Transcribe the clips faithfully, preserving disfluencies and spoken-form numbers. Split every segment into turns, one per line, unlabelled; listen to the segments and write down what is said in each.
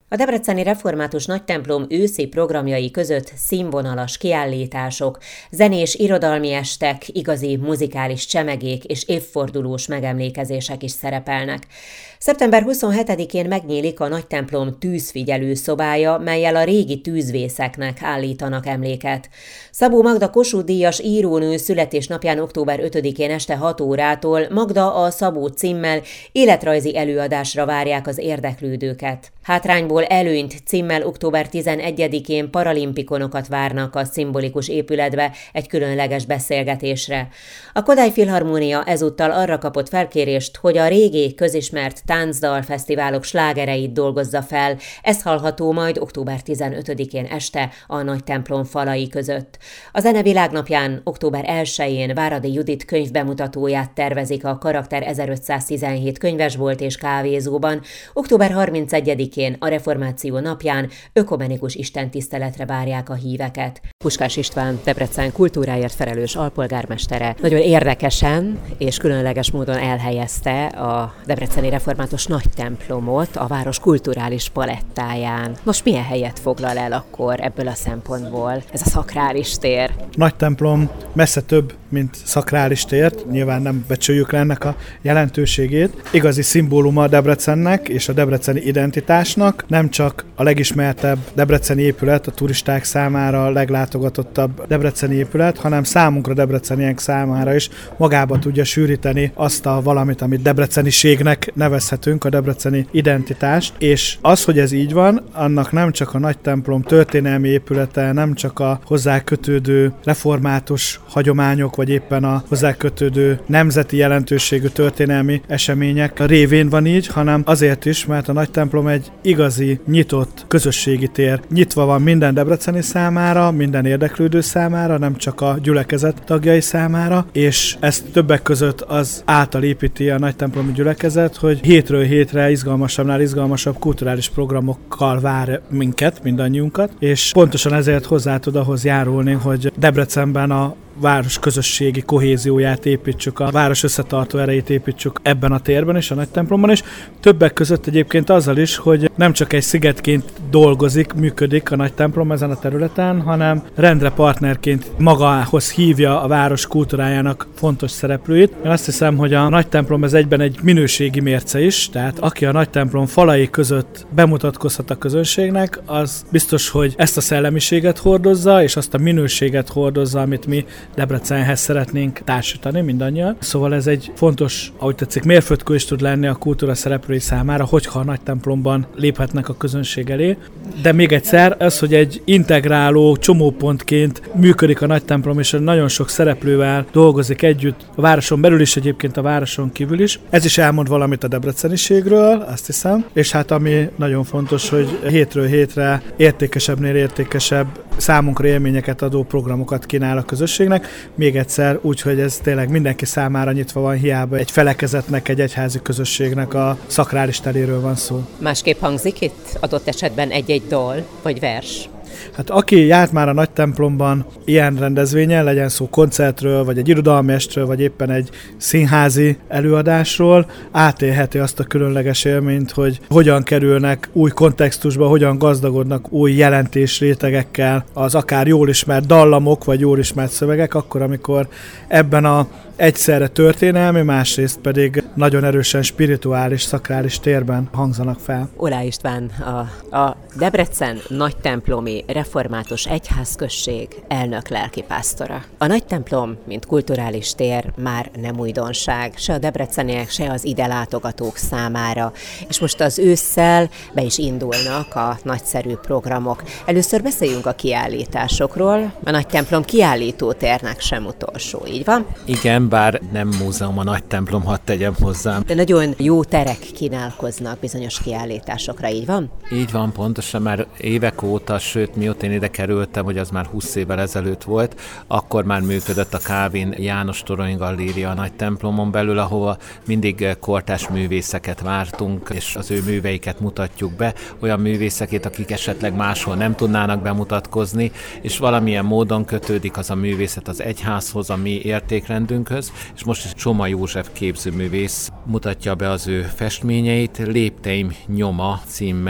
A debreceni református nagytemplom őszi programjai között színvonalas kiállítások, zenés irodalmi estek, igazi muzikális csemegék és évfordulós megemlékezések is szerepelnek. szeptember huszonhetedikén megnyílik a nagytemplom tűzfigyelő szobája, mellyel a régi tűzvészeknek állítanak emléket. Szabó Magda Kossuth-díjas írónő születésnapján október ötödikén este hat órától Magda a Szabó címmel életrajzi előadásra várják az érdeklődőket. Hátrányból előnyt címmel október tizenegyedikén paralimpikonokat várnak a szimbolikus épületbe egy különleges beszélgetésre. A Kodály Filharmónia ezúttal arra kapott felkérést, hogy a régi közismert táncdalfesztiválok slágereit dolgozza fel, ez hallható majd október tizenötödikén este a Nagytemplom falai között. A Zene Világnapján október elsején Váradi Judit könyvbemutatóját tervezik a Karakter ezerötszáztizenhét könyvesbolt és kávézóban, október harmincegyedikén a Reformáció napján ökumenikus istentiszteletre várják a híveket. Puskás István, Debrecen kultúráért felelős alpolgármestere nagyon érdekesen és különleges módon elhelyezte a debreceni református nagytemplomot a város kulturális palettáján. Most milyen helyet foglal el akkor ebből a szempontból ez a szakrális tér?
Nagytemplom messze több, mint szakrális tér, nyilván nem becsüljük le ennek a jelentőségét. Igazi szimbóluma a Debrecennek és a debreceni identitásnak, nem csak a legismertebb debreceni épület, a turisták számára a leglátogatottabb debreceni épület, hanem számunkra debreceniek számára is magába tudja sűríteni azt a valamit, amit debreceniségnek nevezhetünk, a debreceni identitást, és az, hogy ez így van, annak nem csak a Nagytemplom történelmi épülete, nem csak a hozzá kötődő református hagyományok, vagy éppen a hozzá kötődő nemzeti jelentőségű történelmi események révén van így, hanem azért is, mert a Nagytemplom egy igazi, nyitott közösségi tér. Nyitva van minden debreceni számára, minden érdeklődő számára, nem csak a gyülekezet tagjai számára, és ezt többek között az által építi a Nagytemplomi gyülekezet, hogy hétről hétre izgalmasabbnál izgalmasabb kulturális programokkal vár minket, mindannyiunkat, és pontosan ezért hozzá tud ahhoz járulni, hogy Debrecenben a város közösségi kohézióját építsük, a város összetartó erejét építsük ebben a térben és a Nagytemplomban is. Többek között egyébként azzal is, hogy nem csak egy szigetként dolgozik, működik a Nagytemplom ezen a területen, hanem rendre partnerként magához hívja a város kultúrájának fontos szereplőit. Én azt hiszem, hogy a Nagytemplom ez egyben egy minőségi mérce is, tehát aki a Nagytemplom falai között bemutatkozhat a közönségnek, az biztos, hogy ezt a szellemiséget hordozza, és azt a minőséget hordozza, amit mi Debrecenhez szeretnénk társítani mindannyian. Szóval ez egy fontos, ahogy tetszik, mérföldkő is tud lenni a kultúra szereplői számára, hogyha a Nagytemplomban léphetnek a közönség elé. De még egyszer, ez, hogy egy integráló csomópontként működik a Nagytemplom, és nagyon sok szereplővel dolgozik együtt, a városon belül is, egyébként a városon kívül is. Ez is elmond valamit a debreceniségről, azt hiszem. És hát ami nagyon fontos, hogy hétről hétre értékesebbnél értékesebb, számunkra élményeket adó programokat kínál a közösségnek. Még egyszer úgy, hogy ez tényleg mindenki számára nyitva van, hiába egy felekezetnek, egy egyházi közösségnek a szakrális teréről van szó.
Másképp hangzik itt adott esetben egy-egy dal vagy vers?
Hát aki járt már a Nagytemplomban ilyen rendezvényen, legyen szó koncertről, vagy egy irodalmi estről, vagy éppen egy színházi előadásról, átélheti azt a különleges élményt, hogy hogyan kerülnek új kontextusba, hogyan gazdagodnak új jelentésrétegekkel az akár jól ismert dallamok, vagy jól ismert szövegek, akkor, amikor ebben a egyszerre történelmi, másrészt pedig nagyon erősen spirituális, szakrális térben hangzanak fel.
Oláh István, a, a Debrecen Nagytemplomi Református Egyházközség elnök lelkipásztora. A Nagytemplom, mint kulturális tér már nem újdonság, se a debreceniek, se az ide látogatók számára. És most az ősszel be is indulnak a nagyszerű programok. Először beszéljünk a kiállításokról. A Nagytemplom kiállítótérnek sem utolsó, így van?
Igen, bár nem múzeum a Nagytemplom, hadd tegyem hozzám.
De nagyon jó terek kínálkoznak bizonyos kiállításokra, így van?
Így van, pontosan már évek óta, sőt mióta én ide kerültem, hogy az már húsz évvel ezelőtt volt, akkor már működött a Kálvin János Torony Galléria a Nagytemplomon belül, ahova mindig kortárs művészeket vártunk, és az ő műveiket mutatjuk be, olyan művészekét, akik esetleg máshol nem tudnának bemutatkozni, és valamilyen módon kötődik az a művészet az egyházhoz, a mi értékrendünkhöz, és most is Csoma József képzőművész mutatja be az ő festményeit, Lépteim nyoma címmel.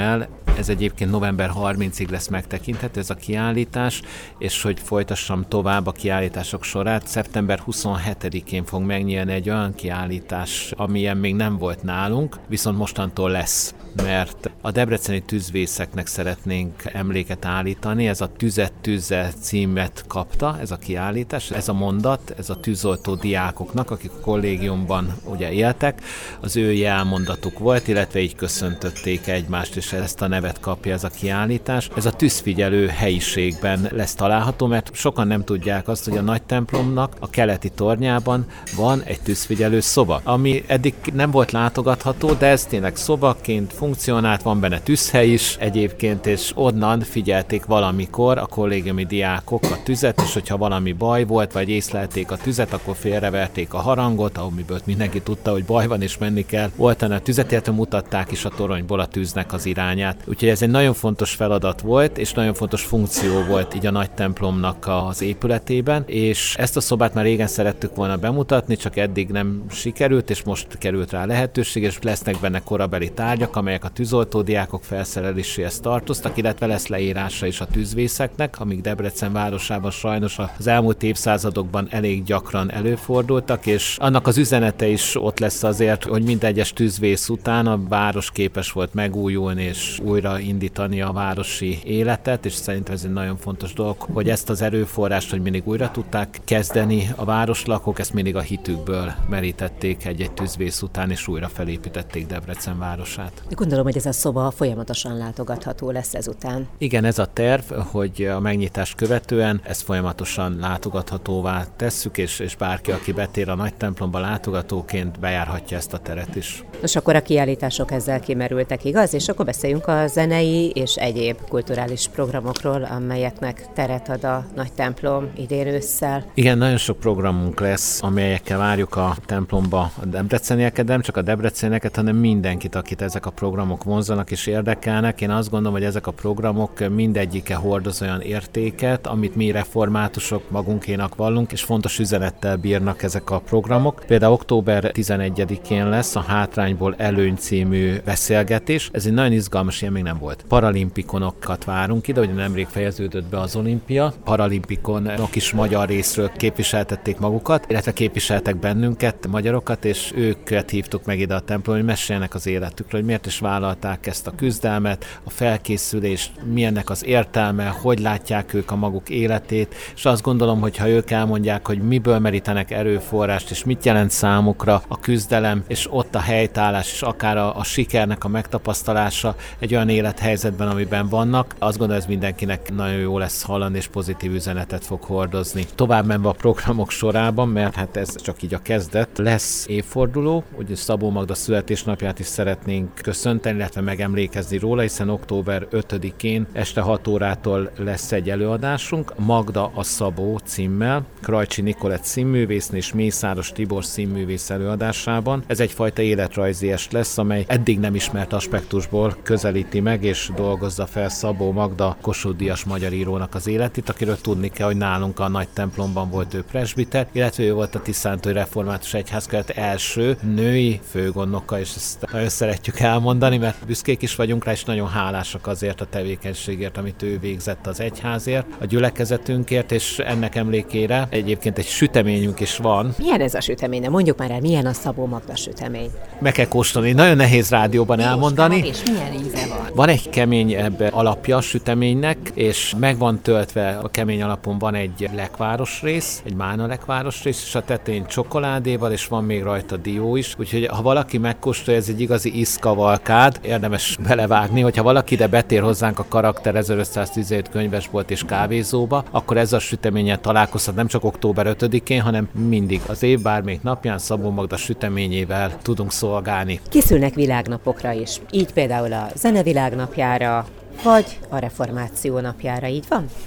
Ez egyébként november harmincadikáig lesz megtekinthető ez a kiállítás, és hogy folytassam tovább a kiállítások sorát, szeptember huszonhetedikén fog megnyílni egy olyan kiállítás, amilyen még nem volt nálunk, viszont mostantól lesz, mert a debreceni tűzvészeknek szeretnénk emléket állítani, ez a Tüzet tűzzel címet kapta, ez a kiállítás, ez a mondat, ez a tűzoltó diákoknak, akik a kollégiumban ugye éltek, az ő jelmondatuk volt, illetve így köszöntötték egymást, és ezt a nevet kapja ez a kiállítás. Ez a tűzfigyelő helyiségben lesz található, mert sokan nem tudják azt, hogy a nagy templomnak a keleti tornyában van egy tűzfigyelő szoba, ami eddig nem volt látogatható, de ez tényleg szobaként funkcionált, van benne tűzhely is egyébként, és onnan figyelték valamikor a kollégiumi diákok a tüzet, és hogyha valami baj volt, vagy észlelték a tüzet, akkor félreverték a harangot, amiből mindenki tudta, hogy baj van és menni kell. Voltan a tüzet, illetve mutatták is a toronyból a tűznek az irányát. Úgyhogy ez egy nagyon fontos feladat volt, és nagyon fontos funkció volt így a nagy templomnak az épületében, és ezt a szobát már régen szerettük volna bemutatni, csak eddig nem sikerült, és most került rá lehetőség, és lesznek benne korabeli tárgyak, amelyek a tűzoltódiákok felszereléséhez tartoztak, illetve lesz leírása is a tűzvészeknek, amik Debrecen városában sajnos az elmúlt évszázadokban elég gyakran előfordultak, és annak az üzenete is ott lesz azért, hogy minden egyes tűzvész után a város képes volt megújulni és újra indítani a városi életet, és szerintem ez egy nagyon fontos dolog, hogy ezt az erőforrást, hogy mindig újra tudták kezdeni a városlakók, ezt mindig a hitükből merítették egy-egy tűzvész után, és újra felépítették Debrecen városát.
Gondolom, hogy ez a szoba folyamatosan látogatható lesz ezután.
Igen, ez a terv, hogy a megnyitást követően ezt folyamatosan látogathatóvá tesszük, és, és bárki, aki betér a nagy templomba látogatóként, bejárhatja ezt a teret is.
Nos, akkor a kiállítások ezzel kimerültek, igaz? És akkor beszéljünk a zenei és egyéb kulturális programokról, amelyeknek teret ad a nagy templom idén ősszel.
Igen, nagyon sok programunk lesz, amelyekkel várjuk a templomba a debrecenieket, de nem csak a debrecenieket, hanem mindenkit, akit ezek a programok vonzanak és érdekelnek. Én azt gondolom, hogy ezek a programok mindegyike hordoz olyan értéket, amit mi reformátusok magunkénak vallunk, és fontos üzenettel bírnak ezek a programok. Például október tizenegyedikén lesz a Hátrányból előny című beszélgetés. Ez egy nagyon izgalmas, ilyen még nem volt. Paralimpikonokat várunk ide, ugye nemrég fejeződött be az olimpia. Paralimpikonok is magyar részről képviseltették magukat, illetve képviseltek bennünket, magyarokat, és őket hívtuk meg ide a templomba, hogy meséljenek az életükről, hogy miért is vállalták ezt a küzdelmet, a felkészülést, milyennek az értelme, hogy látják ők a maguk életét, és azt gondolom, hogy ha ők elmondják, hogy miből merítenek erőforrást, és mit jelent számukra a küzdelem, és ott a helytállás, és akár a, a sikernek a megtapasztalása egy olyan élethelyzetben, amiben vannak, azt gondolom, ez mindenkinek nagyon jó lesz hallani, és pozitív üzenetet fog hordozni. Tovább menve a programok sorában, mert hát ez csak így a kezdet, lesz évforduló, ugye Szabó Magda születésnapját is szeretnénk köszönteni, illetve megemlékezni róla, hiszen október ötödikén este hat órától lesz egy előadásunk, Magda a Szabó címmel, Krajcsi Nikolett színművész és Mészáros Tibor színművész előadásában. Ez egyfajta életrajzi est lesz, amely eddig nem ismert aspektusból közelíti meg és dolgozza fel Szabó Magda Kossuth Díjas magyar írónak az életét, akiről tudni kell, hogy nálunk a nagy templomban volt ő presbiter, illetve ő volt a Tisztántói Református Egyházkelet első női főgondnoka, és ezt nagyon szeretjük elmondani, mert büszkék is vagyunk rá, és nagyon hálásak azért a tevékenységért, amit ő végzett az egyházért, a gyülekezetünkért, és ennek emlékére egyébként egy süteményünk is van.
Milyen ez a sütemény? De mondjuk már el, milyen a Szabó Magda sütemény?
Meg kell kóstolni, nagyon nehéz rádióban elmondani.
És milyen íze van?
Van egy kemény ebbe alapja a süteménynek, és meg van töltve, a kemény alapon van egy lekváros rész, egy málna lekváros rész, és a tetején csokoládéval, és van még rajta dió is, úgyhogy ha valaki megkóstolja, ez egy igazi ízkavalkád, érdemes belevágni, hogyha valaki ide betér hozzánk a Karakter ezerötszáztizenhét könyvesbolt és kávézóba, akkor ez a süteménnyel találkozhat nem csak október ötödikén, hanem mindig az év bármelyik napján Szabó Magda süteményével tudunk szolgálni.
Készülnek világnapokra is, így például a zenevilágnapjára, vagy a reformáció napjára, így van?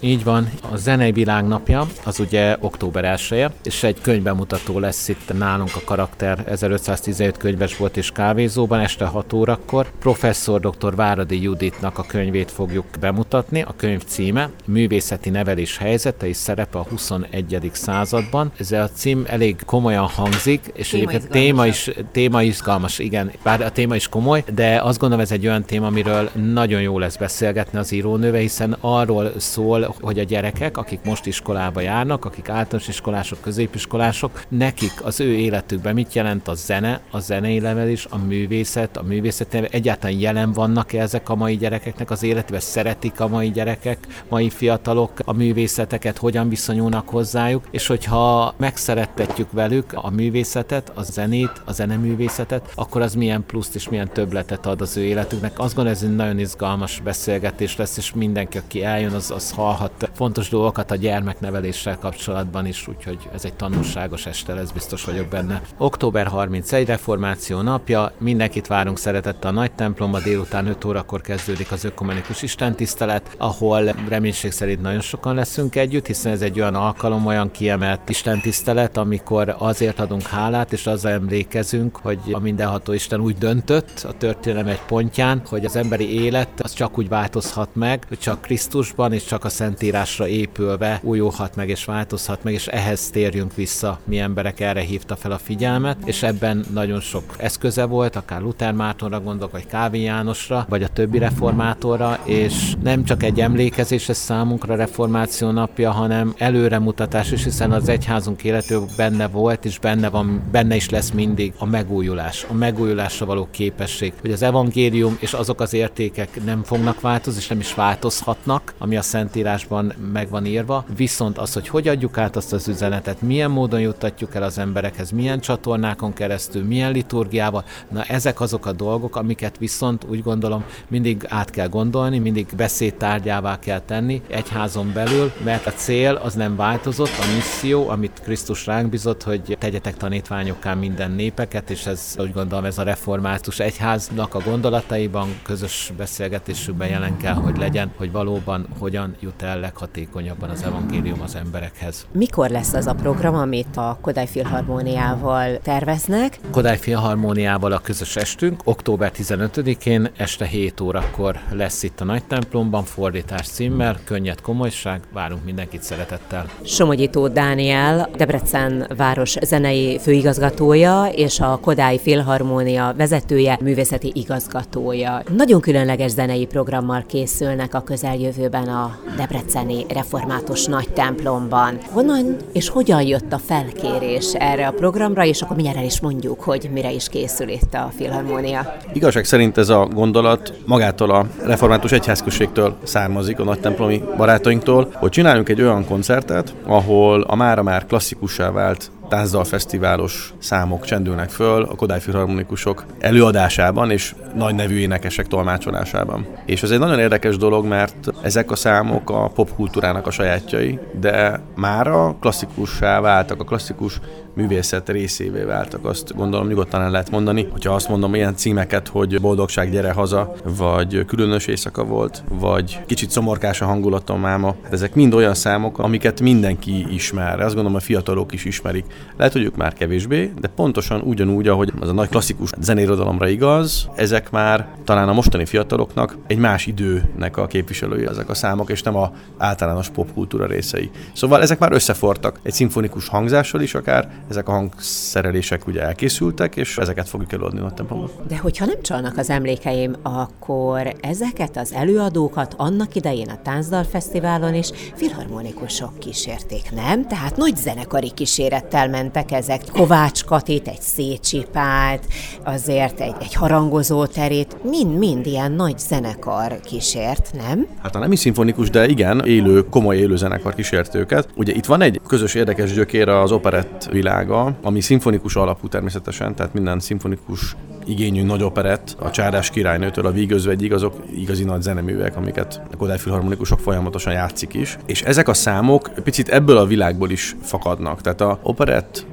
Így van. A zenei világnapja az ugye október elseje, és egy könyvbemutató lesz itt nálunk a Karakter ezerötszáztizenöt könyvesbolt és kávézóban este hat órakor. Professzor dr. Váradi Juditnak a könyvét fogjuk bemutatni. A könyv címe Művészeti nevelés helyzete és szerepe a huszonegyedik században. Ez a cím elég komolyan hangzik, és téma egyébként téma is, téma izgalmas, igen, bár a téma is komoly, de azt gondolom ez egy olyan téma, amiről nagyon jó lesz beszélgetni az írónővel, hiszen arról szól, hogy a gyerekek, akik most iskolába járnak, akik általános iskolások, középiskolások, nekik az ő életükben mit jelent a zene, a zenei nevelés, a művészet, a művészet, egyáltalán jelen vannak-e ezek a mai gyerekeknek az életében, szeretik a mai gyerekek, mai fiatalok a művészeteket, hogyan viszonyulnak hozzájuk, és hogyha megszerettetjük velük a művészetet, a zenét, a zeneművészetet, akkor az milyen pluszt és milyen többletet ad az ő életüknek. Azt gondolom, ez egy nagyon izgalmas beszélgetés lesz, és mindenki, aki eljön, az, az hallhat fontos dolgokat a gyermekneveléssel kapcsolatban is, úgyhogy ez egy tanulságos este lesz, biztos vagyok benne. október harmincegy reformáció napja, mindenkit várunk szeretettel a nagy templomba, délután öt órakor kezdődik az ökumenikus istentisztelet, ahol reménység szerint nagyon sokan leszünk együtt, hiszen ez egy olyan alkalom, olyan kiemelt istentisztelet, amikor azért adunk hálát, és azzal emlékezünk, hogy a mindenható Isten úgy döntött a történelem egy pontján, hogy az emberi élet az csak úgy változhat meg, hogy csak Krisztusban és csak a Szentírásra épülve újulhat meg és változhat meg, és ehhez térjünk vissza. Mi emberek erre hívta fel a figyelmet, és ebben nagyon sok eszköze volt, akár Luther Mártonra gondolok, vagy Kálvin Jánosra, vagy a többi reformátorra, és nem csak egy emlékezés ez számunkra a reformáció napja, hanem előremutatás is, hiszen az egyházunk életében benne volt, és benne van, benne is lesz mindig a megújulás, a megújulásra való képesség, hogy az evangélium és azok az értékek nem fognak változni, és nem is változhatnak, ami a Szentírásban meg van írva, viszont az, hogy hogy adjuk át azt az üzenetet, milyen módon juttatjuk el az emberekhez, milyen csatornákon keresztül, milyen liturgiával, na ezek azok a dolgok, amiket viszont úgy gondolom mindig át kell gondolni, mindig beszédtárgyává kell tenni egyházon belül, mert a cél az nem változott, a misszió, amit Krisztus ránk bizott, hogy tegyetek tanítványokká minden népeket, és ez úgy gondolom ez a református egyháznak a gondolataiban, közös beszélgetésükben jelen kell, hogy legyen, hogy valóban hogyan jut el leghatékonyabban az evangélium az emberekhez.
Mikor lesz az a program, amit a Kodály Filharmóniával terveznek?
Kodály Filharmóniával a közös estünk október tizenötödikén este hét órakor lesz itt a nagy templomban, fordítás címmel, könnyed komolyság, várunk mindenkit szeretettel.
Somogyi Tóth Dániel, Debrecen város zenei főigazgatója és a Kodály Filharmónia vezetője, művészeti igazgatója. Nagyon különleges zenei programmal készülnek a közeljövőben a debreceni református nagy templomban. Honnan és hogyan jött a felkérés erre a programra, és akkor mindjárt el is mondjuk, hogy mire is készül itt a Filharmónia.
Igazság szerint ez a gondolat magától a református egyházközségtől származik, a nagytemplomi barátainktól, hogy csináljunk egy olyan koncertet, ahol a mára már klasszikussá vált táncdalfesztiválos számok csendülnek föl a Kodály filharmonikusok előadásában és nagy nevű énekesek tolmácsolásában. És ez egy nagyon érdekes dolog, mert ezek a számok a popkultúrának a sajátjai, de mára klasszikussá váltak, a klasszikus művészet részévé váltak, azt gondolom nyugodtan el lehet mondani. Hogyha azt mondom ilyen címeket, hogy Boldogság, gyere haza, vagy Különös éjszaka volt, vagy Kicsit szomorkás a hangulatom máma, ezek mind olyan számok, amiket mindenki ismer. Azt gondolom, a fiatalok is ismerik. Lehet, hogy ők már kevésbé, de pontosan ugyanúgy, ahogy az a nagy klasszikus zeneirodalomra igaz, ezek már talán a mostani fiataloknak egy más időnek a képviselői ezek a számok, és nem a általános popkultúra részei. Szóval ezek már összefortak egy szimfonikus hangzással is akár, ezek a hangszerelések ugye elkészültek, és ezeket fogjuk előadni a templomban.
De hogyha nem csalnak az emlékeim, akkor ezeket az előadókat annak idején a Táncdalfesztiválon is filharmonikusok kísérték, nem? Tehát nagy zenekari kísérettel mentek ezek. Kovács Katit, egy Szécsi Pált, azért egy, egy harangozó terét, mind-mind ilyen nagy zenekar kísért, nem?
Hát nem is szimfonikus, de igen, élő, komoly élő zenekar kísért őket. Ugye itt van egy közös érdekes gyökér az operett világa, ami szimfonikus alapú természetesen, tehát minden szimfonikus igényű nagy operett, a Csárdás királynőtől a Vígözvegyig, azok igazi nagy zeneművek, amiket a Kodály Filharmonikusok folyamatosan játszik is. És ezek a számok picit ebből a világból is fakadnak. Tehát a operett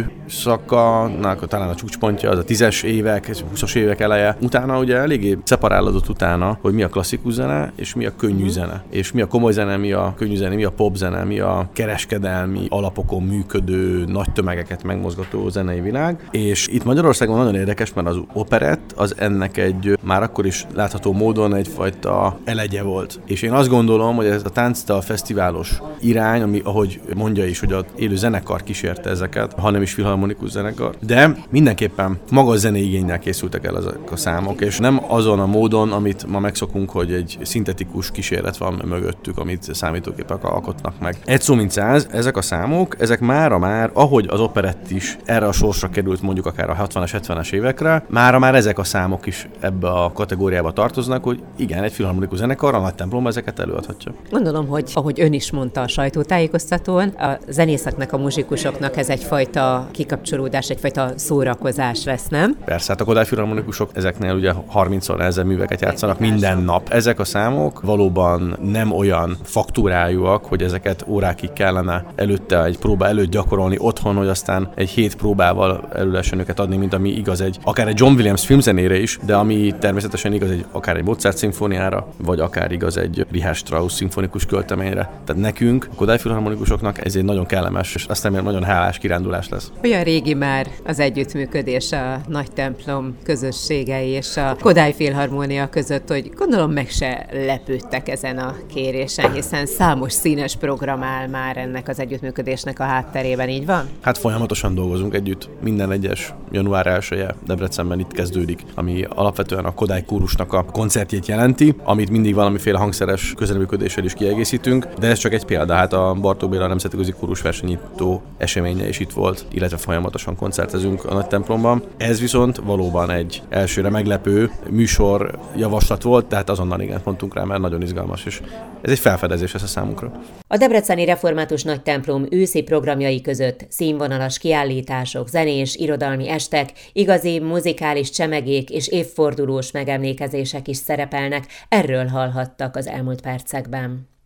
időszakának talán a csúcspontja az a tízes évek, húszas évek eleje. Utána ugye eléggé szeparálódott utána, hogy mi a klasszikus zene, és mi a könnyű zene. És mi a komoly zene, mi a könnyű zene, mi a pop zene, mi a kereskedelmi alapokon működő, nagy tömegeket megmozgató zenei világ. És itt Magyarországon nagyon érdekes, mert az operett az ennek egy már akkor is látható módon egyfajta elegye volt. És én azt gondolom, hogy ez a táncdal fesztiválos irány, ami ahogy mondja is, hogy az élő zenekar kísérte ezeket, hanem is filharmonikus zenekar, de mindenképpen maga a zenei igénnyel készültek el ezek a számok, és nem azon a módon, amit ma megszokunk, hogy egy szintetikus kísérlet van mögöttük, amit számítógépek alkotnak meg. Egy szó mint száz, ezek a számok, ezek mára már, ahogy az operett is erre a sorsra került mondjuk akár a hatvanas, hetvenes évekre, mára már ezek a számok is ebbe a kategóriába tartoznak, hogy igen, egy filharmonikus zenekar a nagy templomban ezeket előadhatja.
Gondolom, hogy ahogy ön is mondta a sajtótájékoztatón, a zenészeknek, a muzsikusoknak ez egyfajta kikapcsolódás, egyfajta szórakozás lesz, nem?
Persze, hát a Kodály Filharmonikusok ezeknél ugye harmincszor nehezebb műveket játszanak minden nap. Ezek a számok valóban nem olyan faktúrájúak, hogy ezeket órákig kellene előtte egy próba előtt gyakorolni otthon, hogy aztán egy hét próbával elő lehessen őket adni, mint ami igaz egy, akár egy John Williams filmzenére is, de ami természetesen igaz egy, akár egy Mozart szimfóniára, vagy akár igaz egy Richard Strauss szimfonikus költeményre. Tehát nekünk, a Kodály Filharmonikusoknak ez egy nagyon kellemes, és aztán még nagyon hálás kirándulás lesz.
Olyan régi már az együttműködés a nagy templom közösségei és a Kodály Filharmónia között, hogy gondolom meg se lepődtek ezen a kérésen, hiszen számos színes program áll már ennek az együttműködésnek a hátterében, így van?
Hát folyamatosan dolgozunk együtt. Minden egyes január elseje Debrecenben itt kezdődik, ami alapvetően a Kodály kórusnak a koncertjét jelenti, amit mindig valamiféle hangszeres közreműködéssel is kiegészítünk, de ez csak egy példa. Hát a Bartók Béla Nemzetközi Kórus versenyító eseménye is itt volt, illetve folyamatosan koncertezünk a nagy templomban. Ez viszont valóban egy elsőre meglepő műsor javaslat volt, tehát azonnal igen mondtunk rá, mert nagyon izgalmas, és ez egy felfedezés ez a számunkra.
A Debreceni Református Nagy Templom őszi programjai között színvonalas kiállítások, zenés, irodalmi estek, igazi muzikális csemegék és évfordulós megemlékezések is szerepelnek, erről hallhattak az elmúlt percekben.